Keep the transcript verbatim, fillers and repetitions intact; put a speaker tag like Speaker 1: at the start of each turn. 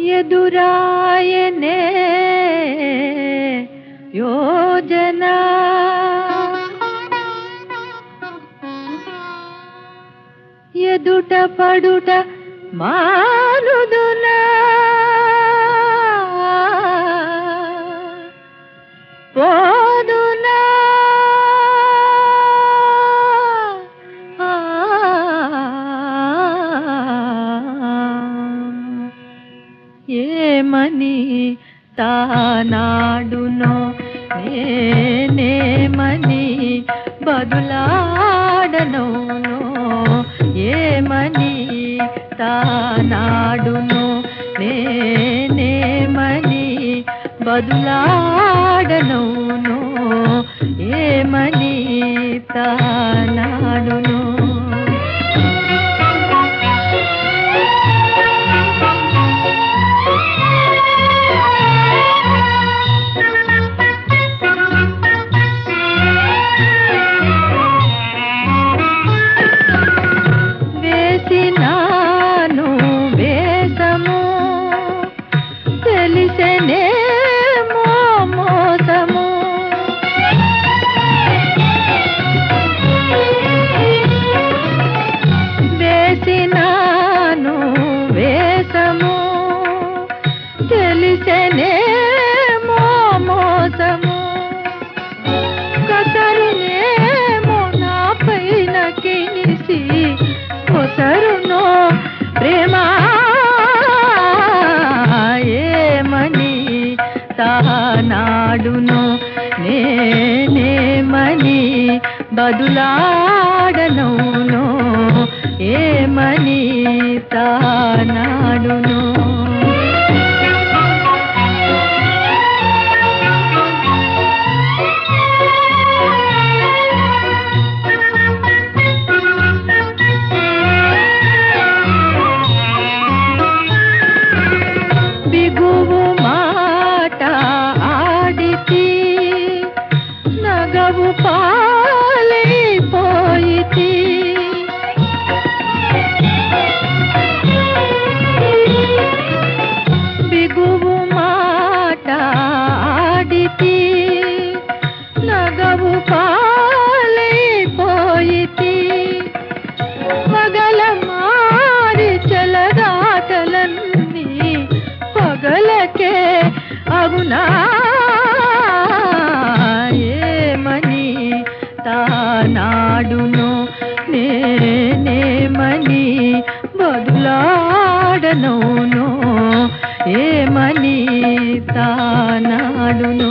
Speaker 1: ఎదురాయనే యోజన ఎదుట పడుట మానుదునా పోదునా ఏమని తానాడునో నేనేమని బదులాడనో ఏమని తానాడునో నేనేమని బదులాడనో ఏమని తానాడునో వేసినాను వేషము తెలిసెనేమో మోసము వేసినాను వేషము తెలిసెనేమో మోసము కసరునేమో నా పైన కినిసి కొసరునో ప్రేమ ఏమని తానాడునో నేనేమని బదులాడనో ఏమని తానాడునో బిగువు మాట ఆడితి నగవు పాలైపోయితి బిగువు మాట ఆడితి నగవు పాలైపోయితి పగల మారి చెలగాటలన్నీ పగలకే అగునా ఏమని తానాడునో నేనేమని బదులాడనో ఏమని తానాడునో